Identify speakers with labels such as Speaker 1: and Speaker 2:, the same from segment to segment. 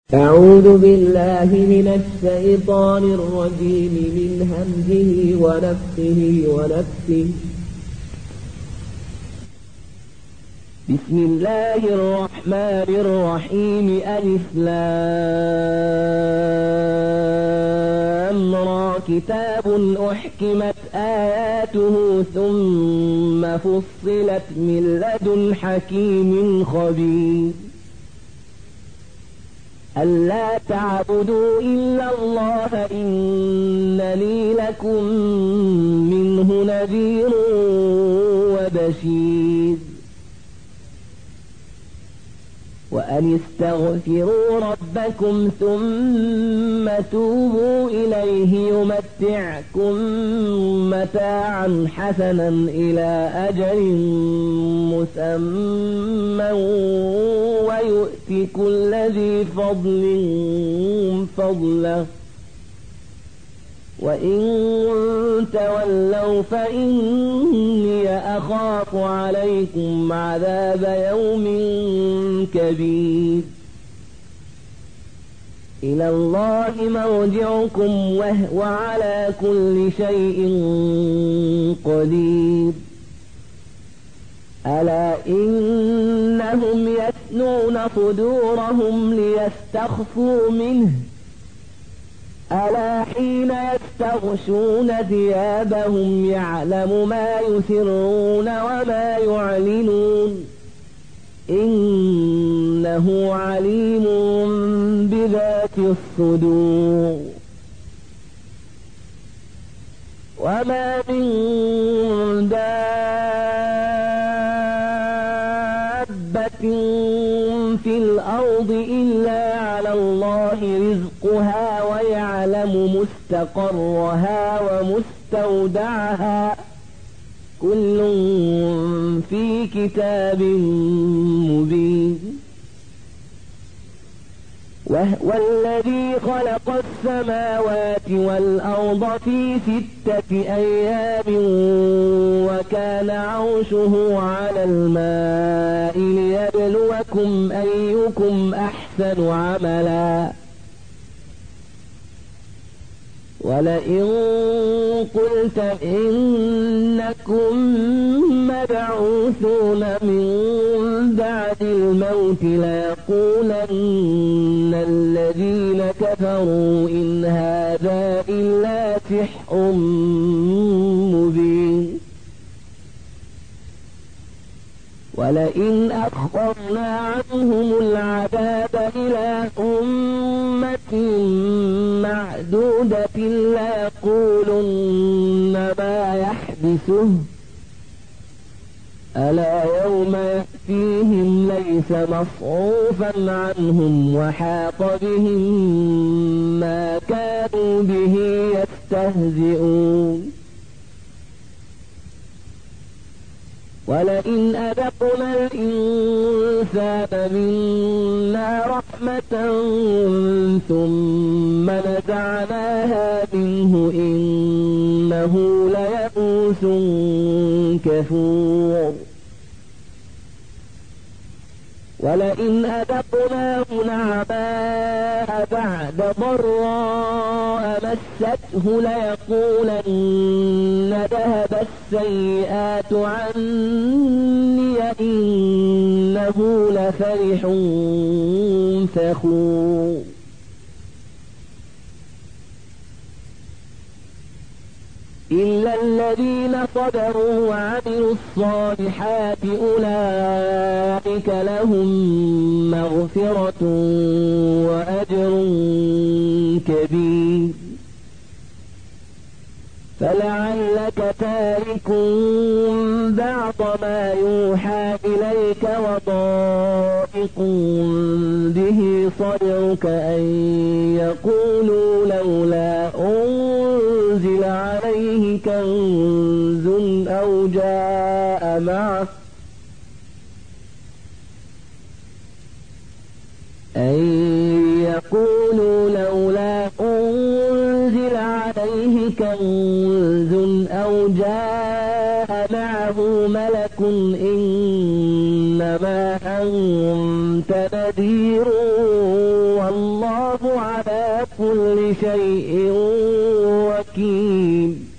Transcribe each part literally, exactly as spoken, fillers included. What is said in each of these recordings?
Speaker 1: أعوذ بالله من الشيطان الرجيم من همزه ونفخه ونفثه. بسم الله الرحمن الرحيم. ألف لام را كتاب أحكمت آياته ثم فصلت من لدن حكيم خبير. ألا تعبدوا إلا الله إنني لكم منه نذير وبشير. وأن استغفروا ربكم ثم توبوا إليه يمتعكم متاعا حسنا إلى أجل مسمى ويؤتي كل ذي فضل فضله وإن تولوا فإني أخاف عليكم عذاب يوم كبير. إلى الله مرجعكم وهو على كل شيء قدير. ألا إنهم يثنون صدورهم ليستخفوا منه ألا حين يستغشون ثيابهم يعلم ما يسرون وما يعلنون إنه عليم بذات الصدور. وما من دابة في الأرض إلا على الله رزقها ويعلم مستقرها ومستودعها كل في كتاب مبين. وهو الذي خلق السماوات والأرض في ستة أيام وكان عرشه على الماء ليبلوكم أيكم أحسن عملا. ولئن قلت إنكم مبعوثون من بعد الموت ليقولن الذين كفروا إن هذا إلا سحر مبين. ولئن أخرنا عنهم العذاب إلى أمة معدودة ليقولن ما يحبسه ألا يوم يأتيهم ليس مصروفا عنهم وحاق بهم ما كانوا به يستهزئون. ولئن أذقنا الإنسان منا رحمة ثم نزعناها منه إنه ليئوس كفور. ولئن أذقناه نعماء بعد ضراء مسته ليقولن ذهب السيئات عني إنه لفرح فخور. إلا الذين صبروا وعملوا الصالحات أولئك لهم مغفرة وأجر كبير. فلعلك تارك بعض ما يوحى إليك وضائق به صدرك أن يقولوا لولا أنزل عليه كنز أو جاء معه أن يقولوا لولا أنزل عليه كنز أو جاء معه ملك إنما أنت نذير والله والله على كل شيء وكيل.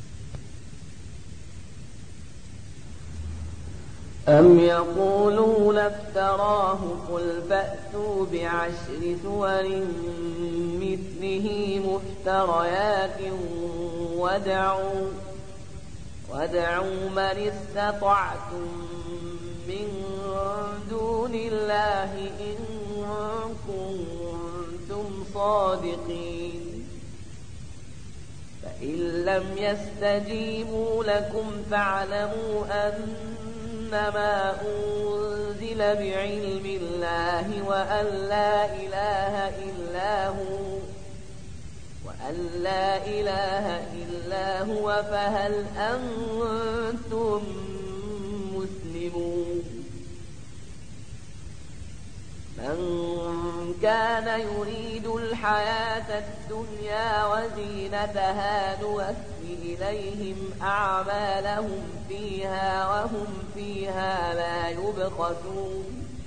Speaker 1: أم يقولون افتراه قل فأتوا بعشر سور مثله مفتريات وادعوا, وادعوا من استطعتم من دون الله إن كنتم صادقين. فإن لم يستجيبوا لكم فاعلموا أنما أنزل بعلم الله وأن لا إله إلا هو وأن لا إله إلا هو فهل أنتم مسلمون. من كان يريد الحياة الدنيا وزينتها نوفي إليهم أعمالهم فيها وهم فيها لا يبخسون.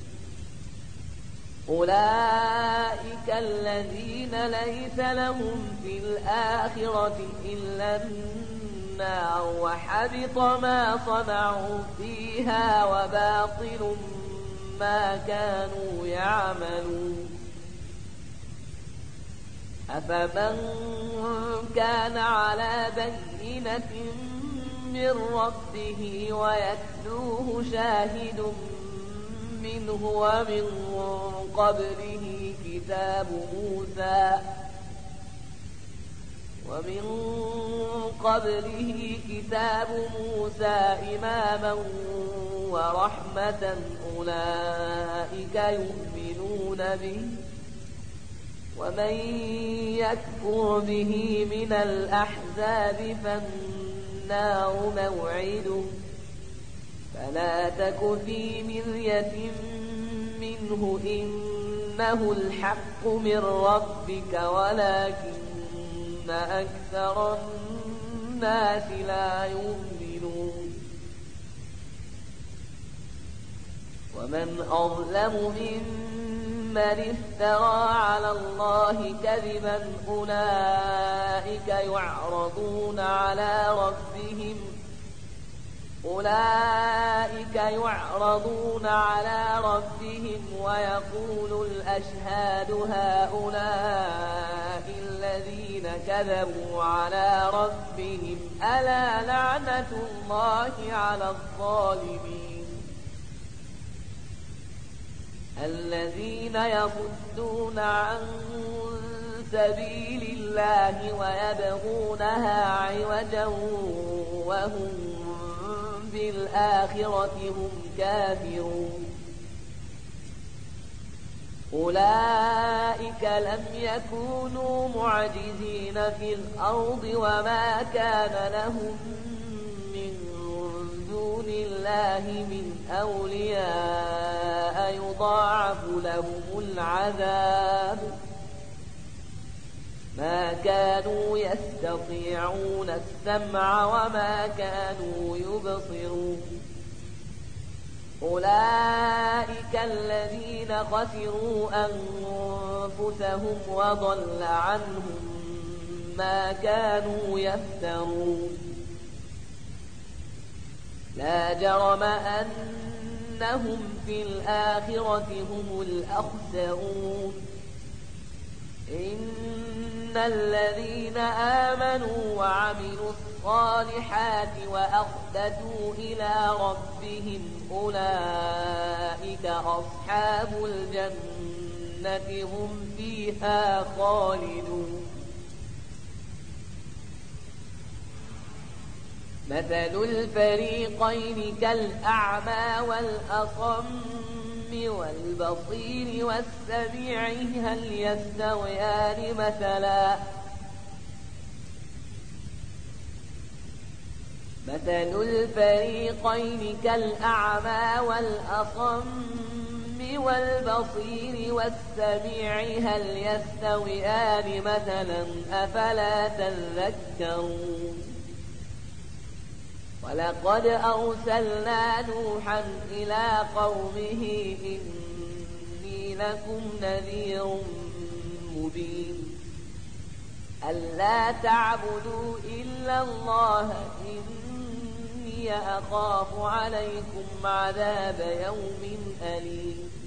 Speaker 1: أولئك الذين ليس لهم في الآخرة إلا النار وحبط ما صنعوا فيها وباطل ما كانوا يعملون. أفمن كان على بينة من ربه ويتلوه شاهد منه ومن قبله كتاب موسى ومن قبله كتاب موسى إماما ورحمة أولئك يؤمنون به. ومن يكفر به من الأحزاب فالنار موعده فلا تك في مرية منه إنه الحق من ربك ولكن أكثر الناس لا يؤمنون. ومن أظلم ممن افترى على الله كذبا أولئك يعرضون على ربهم أولئك يعرضون على ربهم ويقول الأشهاد هؤلاء الذين كذبوا على ربهم ألا لعنة الله على الظالمين الذين يصدون عن سبيل الله ويبغونها عوجا وهم بالآخرة هم كافرون. أولئك لم يكونوا معجزين في الأرض وما كان لهم من دون الله من أولياء يضاعف لهم العذاب ما كانوا يستطيعون السمع وما كانوا يبصرون. أولئك الذين خسروا أنفسهم وضل عنهم ما كانوا يفترون. لا جرم أنهم في الآخرة هم الأخسرون. إن الذين آمنوا وعملوا الصالحات وأخبتوا إلى ربهم أولئك أصحاب الجنة هم فيها خالدون. مثل الفريقين كالأعمى والأصم والبصير والسميع هل يستويان مثلا مثل الفريقين كالأعمى والأصم والبصير والسميع هل يستويان مثلا أفلا تذكرون. ولقد أرسلنا نوحا إلى قومه إني لكم نذير مبين ألا تعبدوا إلا الله إني أخاف عليكم عذاب يوم أليم